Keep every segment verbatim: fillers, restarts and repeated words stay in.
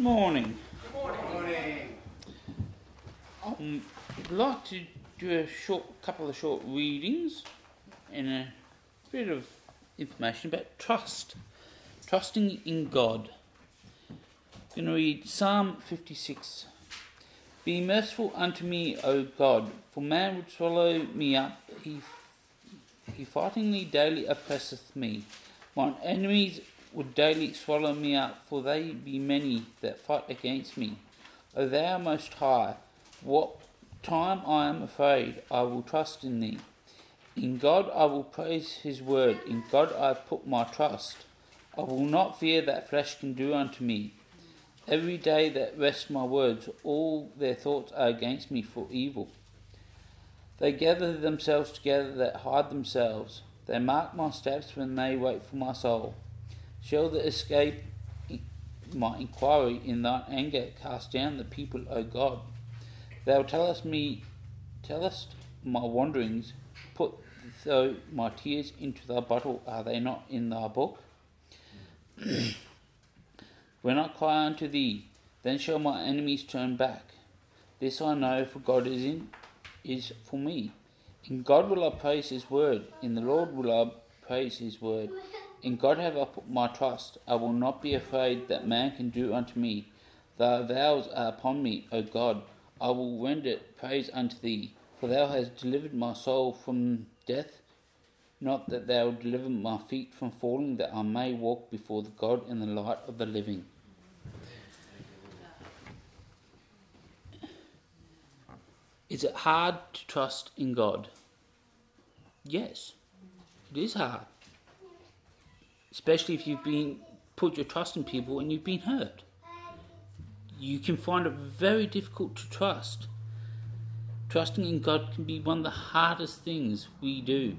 morning. Good morning. Um, I'd like to do a short, couple of short readings and a bit of information about trust. Trusting in God. I'm going to read Psalm fifty-six. Be merciful unto me, O God, for man would swallow me up. He, he fightingly daily oppresseth me. Mine enemies would daily swallow me up, for they be many that fight against me. O thou most high, what time I am afraid, I will trust in thee. In God I will praise his word, in God I put my trust. I will not fear that flesh can do unto me. Every day that rests my words, all their thoughts are against me for evil. They gather themselves together that hide themselves. They mark my steps when they wait for my soul. Shall they escape my inquiry in thine anger? Cast down the people, O God. Thou tellest me, tellest my wanderings. Put thou my tears into thy bottle. Are they not in thy book? When I cry unto thee, then shall my enemies turn back. This I know, for God is in is for me. In God will I praise his word. In the Lord will I praise his word. In God have I put my trust. I will not be afraid that man can do unto me. Thy vows are upon me, O God. I will render praise unto thee. For thou hast delivered my soul from death. Not that thou deliver my feet from falling, that I may walk before the God in the light of the living. Is it hard to trust in God? Yes, it is hard. Especially if you've been put your trust in people and you've been hurt. You can find it very difficult to trust. Trusting in God can be one of the hardest things we do.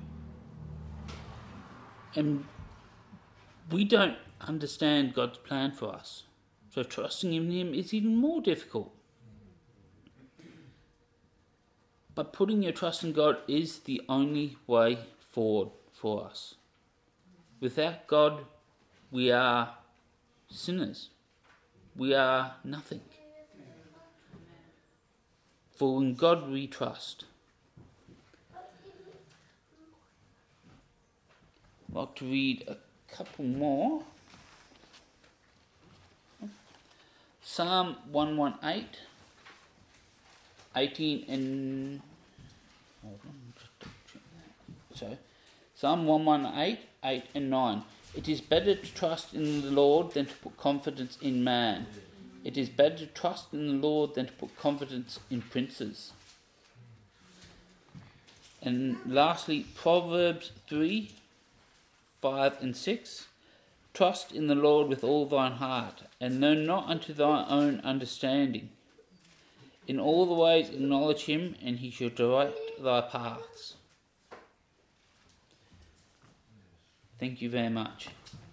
And we don't understand God's plan for us. So trusting in him is even more difficult. But putting your trust in God is the only way forward for us. Without God, we are sinners. We are nothing. For in God we trust. I'd like to read a couple more. Psalm one eighteen, eighteen and hold on, just double check that. So, Psalm one eighteen, eight and nine. It is better to trust in the Lord than to put confidence in man. It is better to trust in the Lord than to put confidence in princes. And lastly, Proverbs three, five and six. Trust in the Lord with all thine heart, and lean not unto thy own understanding. In all the ways acknowledge him, and he shall direct thy paths. Thank you very much.